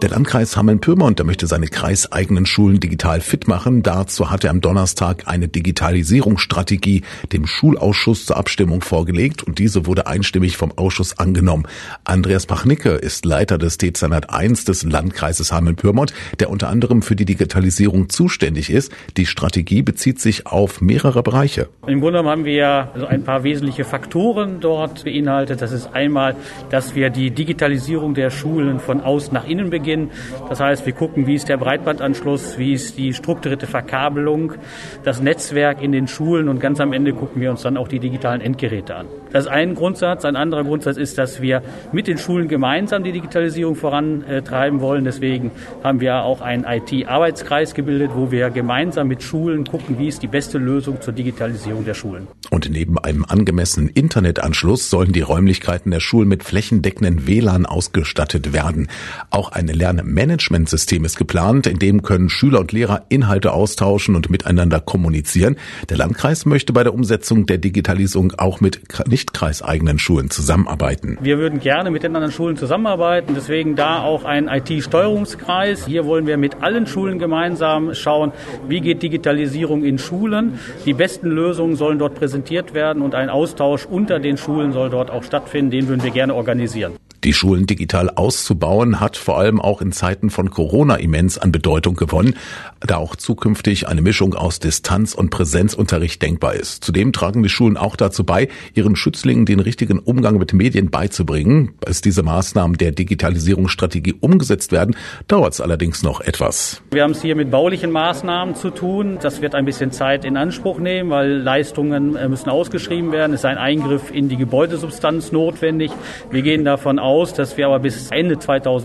Der Landkreis Hameln-Pyrmont, der möchte seine kreiseigenen Schulen digital fit machen. Dazu hat er am Donnerstag eine Digitalisierungsstrategie dem Schulausschuss zur Abstimmung vorgelegt und diese wurde einstimmig vom Ausschuss angenommen. Andreas Pachnicke ist Leiter des Dezernat 1 des Landkreises Hameln-Pyrmont, der unter anderem für die Digitalisierung zuständig ist. Die Strategie bezieht sich auf mehrere Bereiche. Im Grunde genommen haben wir also ein paar wesentliche Faktoren dort beinhaltet. Das ist einmal, dass wir die Digitalisierung der Schulen von außen nach innen beginnen. Das heißt, wir gucken, wie ist der Breitbandanschluss, wie ist die strukturierte Verkabelung, das Netzwerk in den Schulen und ganz am Ende gucken wir uns dann auch die digitalen Endgeräte an. Das ist ein Grundsatz. Ein anderer Grundsatz ist, dass wir mit den Schulen gemeinsam die Digitalisierung vorantreiben wollen. Deswegen haben wir auch einen IT-Arbeitskreis gebildet, wo wir gemeinsam mit Schulen gucken, wie ist die beste Lösung zur Digitalisierung der Schulen. Und neben einem angemessenen Internetanschluss sollen die Räumlichkeiten der Schulen mit flächendeckenden WLAN ausgestattet werden. Auch ein Lernmanagementsystem ist geplant, in dem können Schüler und Lehrer Inhalte austauschen und miteinander kommunizieren. Der Landkreis möchte bei der Umsetzung der Digitalisierung auch mit nicht kreiseigenen Schulen zusammenarbeiten. Wir würden gerne mit den anderen Schulen zusammenarbeiten, deswegen da auch ein IT-Steuerungskreis. Hier wollen wir mit allen Schulen gemeinsam schauen, wie geht Digitalisierung in Schulen. Die besten Lösungen sollen dort präsentiert werden und ein Austausch unter den Schulen soll dort auch stattfinden. Den würden wir gerne organisieren. Die Schulen digital auszubauen, hat vor allem auch in Zeiten von Corona immens an Bedeutung gewonnen, da auch zukünftig eine Mischung aus Distanz- und Präsenzunterricht denkbar ist. Zudem tragen die Schulen auch dazu bei, ihren Schützlingen den richtigen Umgang mit Medien beizubringen. Bis diese Maßnahmen der Digitalisierungsstrategie umgesetzt werden, dauert es allerdings noch etwas. Wir haben es hier mit baulichen Maßnahmen zu tun. Das wird ein bisschen Zeit in Anspruch nehmen, weil Leistungen müssen ausgeschrieben werden. Es ist ein Eingriff in die Gebäudesubstanz notwendig. Wir gehen davon aus, dass wir aber bis Ende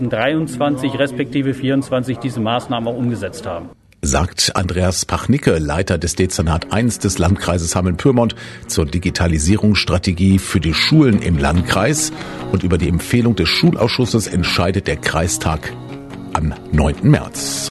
2023 respektive 2024 diese Maßnahmen auch umgesetzt haben. Sagt Andreas Pachnicke, Leiter des Dezernat 1 des Landkreises Hameln-Pyrmont zur Digitalisierungsstrategie für die Schulen im Landkreis. Und über die Empfehlung des Schulausschusses entscheidet der Kreistag am 9. März.